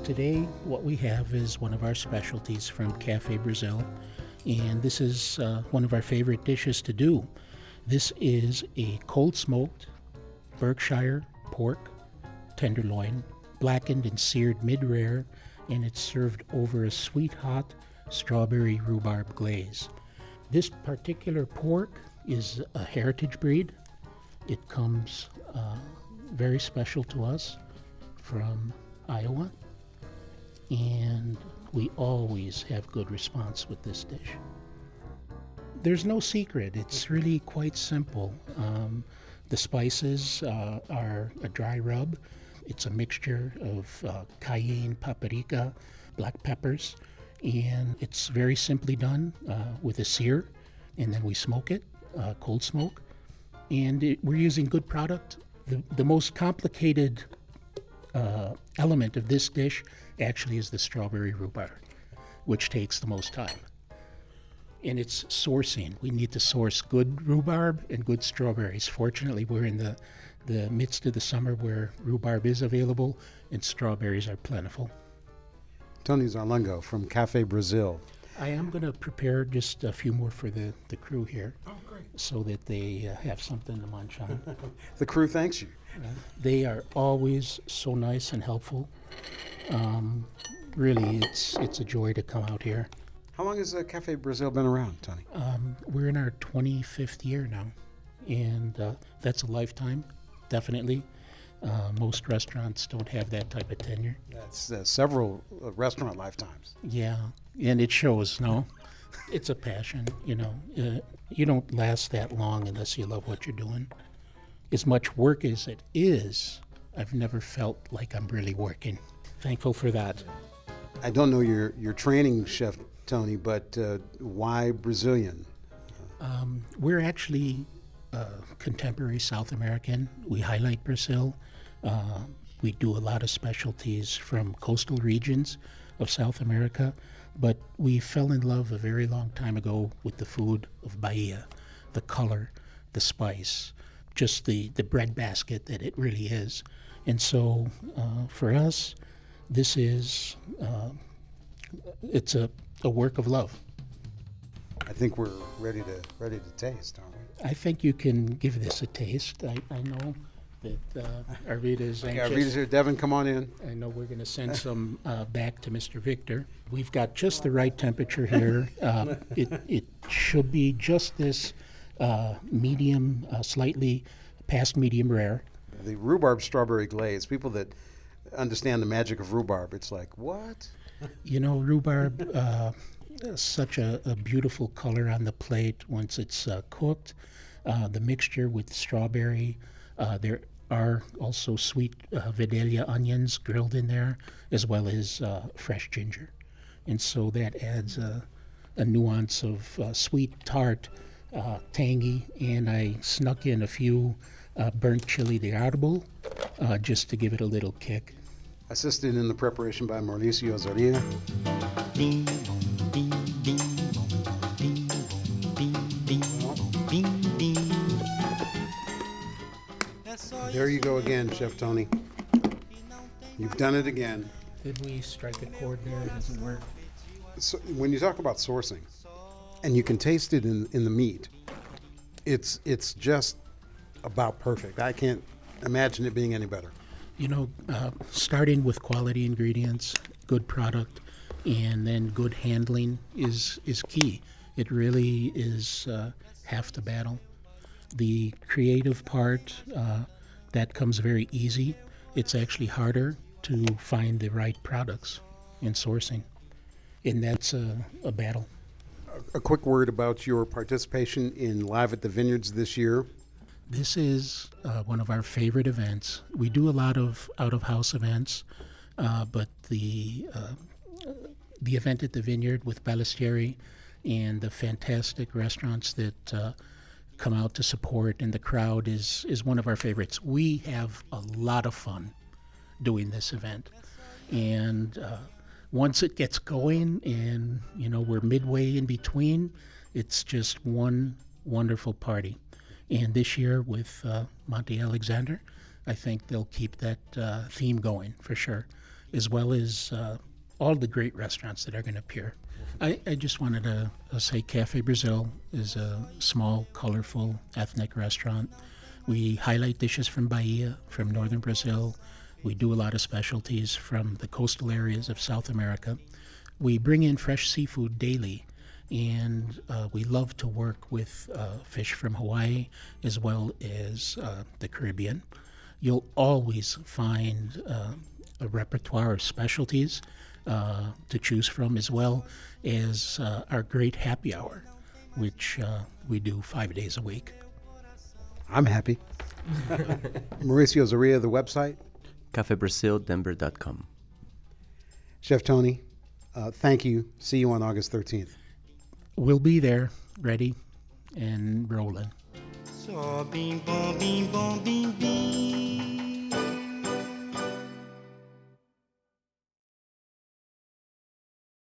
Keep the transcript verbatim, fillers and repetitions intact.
Today, what we have is one of our specialties from Cafe Brazil, and this is uh, one of our favorite dishes to do. This is a cold smoked Berkshire pork tenderloin, blackened and seared mid-rare, and it's served over a sweet hot strawberry rhubarb glaze. This particular pork is a heritage breed. It comes uh, very special to us from Iowa, and we always have good response with this dish. There's no secret. It's really quite simple. Um, the spices uh, are a dry rub. It's a mixture of uh, cayenne, paprika, black peppers, and it's very simply done uh, with a sear, and then we smoke it, uh, cold smoke, and it, we're using good product. The, the most complicated uh, element of this dish actually is the strawberry rhubarb, which takes the most time. And it's sourcing. We need to source good rhubarb and good strawberries. Fortunately, we're in the, the midst of the summer where rhubarb is available and strawberries are plentiful. Tony Zarlengo from Cafe Brazil. I am going to prepare just a few more for the, the crew here. Oh, great. So that they uh, have something to munch on. The crew thanks you. Uh, they are always so nice and helpful. Um, really, it's it's a joy to come out here. How long has uh, Cafe Brazil been around, Tony? Um, we're in our twenty-fifth year now, and uh, that's a lifetime, definitely. Uh, most restaurants don't have that type of tenure. That's uh, several uh, restaurant lifetimes. Yeah, and it shows, no? It's a passion, you know. Uh, you don't last that long unless you love what you're doing. As much work as it is, I've never felt like I'm really working. Thankful for that. I don't know your, your training, Chef Tony, but uh, why Brazilian? Um, we're actually uh, contemporary South American. We highlight Brazil. Uh, we do a lot of specialties from coastal regions of South America, but we fell in love a very long time ago with the food of Bahia, the color, the spice, just the, the breadbasket that it really is. And so uh, for us, this is, uh, it's a, a work of love. I think we're ready to ready to taste, aren't we? I think you can give this a taste. I, I know that uh, Arvita is Okay, anxious. Arvita's here. Devin, come on in. I know we're going to send some uh, back to Mister Victor. We've got just the right temperature here. Uh, it, it should be just this uh, medium, uh, slightly past medium rare. The rhubarb strawberry glaze. People that understand the magic of rhubarb, it's like, what? You know, rhubarb, uh, such a, a beautiful color on the plate once it's uh, cooked. Uh, the mixture with strawberry. Uh, there are also sweet uh, Vidalia onions grilled in there, as well as uh, fresh ginger. And so that adds a, a nuance of uh, sweet, tart, uh, tangy, and I snuck in a few uh, burnt chili de árbol uh, just to give it a little kick. Assisted in the preparation by Mauricio Zoria. Ding, boom, ding, ding, boom, ding, boom, ding, ding, ding, ding. There you go again, Chef Tony. You've done it again. Did we strike a chord there? Does it work? So when you talk about sourcing, and you can taste it in, in the meat, it's it's just about perfect. I can't imagine it being any better. You know, uh, starting with quality ingredients, good product, and then good handling is is key. It really is uh, half the battle. The creative part, uh, that comes very easy. It's actually harder to find the right products in sourcing, and that's a, a battle. A quick word about your participation in Live at the Vineyards this year. This is uh, one of our favorite events. We do a lot of out-of-house events, uh, but the uh, the event at the Vineyard with Ballestieri and the fantastic restaurants that uh, come out to support, and the crowd is, is one of our favorites. We have a lot of fun doing this event. And uh, once it gets going and, you know, we're midway in between, it's just one wonderful party. And this year with uh, Monte Alexander, I think they'll keep that uh, theme going for sure. as well as uh, all the great restaurants that are going to appear. I, I just wanted to uh, say Cafe Brazil is a small, colorful, ethnic restaurant. We highlight dishes from Bahia, from northern Brazil. We do a lot of specialties from the coastal areas of South America. We bring in fresh seafood daily, and uh, we love to work with uh, fish from Hawaii as well as uh, the Caribbean. You'll always find uh, a repertoire of specialties uh, to choose from, as well as uh, our great happy hour, which uh, we do five days a week. I'm happy. Mauricio Zaria, the website? cafe brazil denver dot com. Chef Tony, uh, thank you. See you on August thirteenth. We'll be there, ready and rolling. Só bim bom bim bom